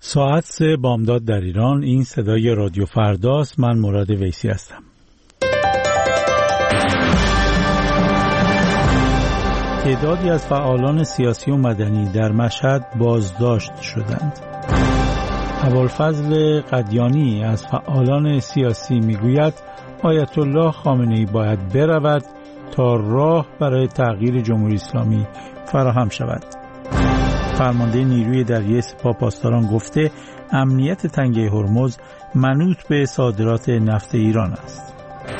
ساعت 3 بامداد در ایران. این صدای رادیو فرداست. من مراد ویسی هستم. تعدادی از فعالان سیاسی و مدنی در مشهد بازداشت شدند. ابوالفضل قدیانی از فعالان سیاسی میگوید آیت الله خامنه‌ای باید برود تا راه برای تغییر جمهوری اسلامی فراهم شود. فرمانده نیروی دریایی سپاه پاسداران گفته امنیت تنگه هرمز منوط به صادرات نفت ایران است.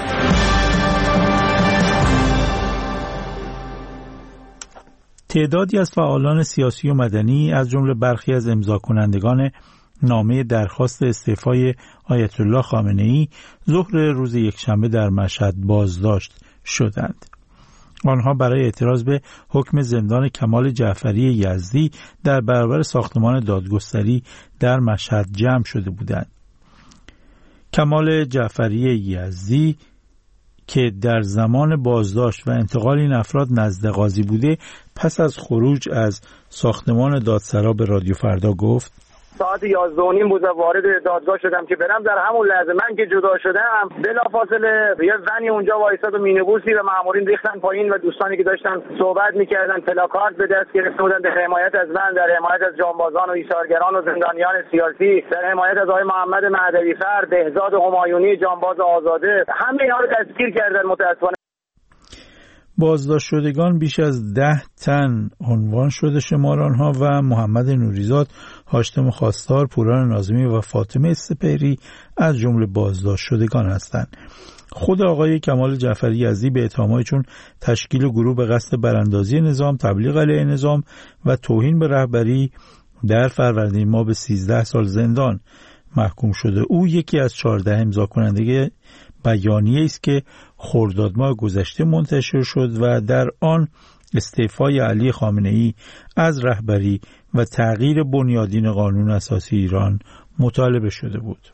تعدادی از فعالان سیاسی و مدنی از جمله برخی از امضا کنندگان نامه درخواست استعفای آیت الله خامنه‌ای ظهر روز یکشنبه در مشهد بازداشت شدند. آنها برای اعتراض به حکم زندان کمال جعفری یزدی در برابر ساختمان دادگستری در مشهد جمع شده بودند. کمال جعفری یزدی که در زمان بازداشت و انتقال این افراد نزد قاضی بوده، پس از خروج از ساختمان دادسرا به رادیو فردا گفت ساعت 11:30 بود وارد دادگاه شدم که برم. در همون لحظه من که جدا شدم بلافاصله یه زنی اونجا وایساد و مینیبوسی و مامورین ریختن پایین و دوستانی که داشتن صحبت میکردن پلاکارد به دست گرفته بودن در حمایت از من، در حمایت از جانبازان و ایثارگران و زندانیان سیاسی، در حمایت از آقای محمد مهدوی‌فر، بهزاد همایونی، جانباز آزاده. همه اینا رو دستگیر کردن. متأسفانه بازداشت شدگان بیش از 10 تن عنوان شده شمار آنها و محمد نوریزاد، هاشم خواستار، پوران ناظمی و فاطمه سپهری از جمله بازداشت شدگان هستند. خود آقای کمال جعفری یزدی به اتهامات چون تشکیل گروه به قصد براندازی نظام، تبلیغ علیه نظام و توهین به رهبری در فروردین ماه به 13 سال زندان محکوم شده. او یکی از 14 امضا کننده بیانیه است که خرداد ماه گذشته منتشر شد و در آن استعفای علی خامنه‌ای از رهبری و تغییر بنیادین قانون اساسی ایران مطالبه شده بود.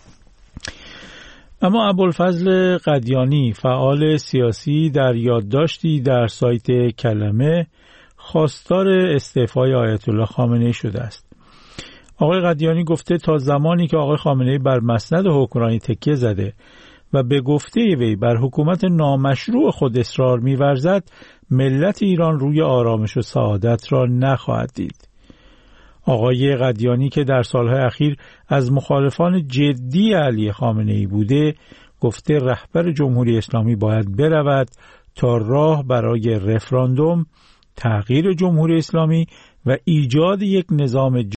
اما ابوالفضل قدیانی، فعال سیاسی، در یادداشتی در سایت کلمه خواستار استعفای آیت الله خامنه‌ای شده است. آقای قدیانی گفته تا زمانی که آقای خامنه‌ای بر مسند حکمرانی تکیه زده و به گفته وی بر حکومت نامشروع خود اصرار می‌ورزد، ملت ایران روی آرامش و سعادت را نخواهد دید. آقای قدیانی که در سالهای اخیر از مخالفان جدی علی خامنه‌ای بوده، گفته رهبر جمهوری اسلامی باید برود تا راه برای رفراندوم، تغییر جمهوری اسلامی و ایجاد یک نظام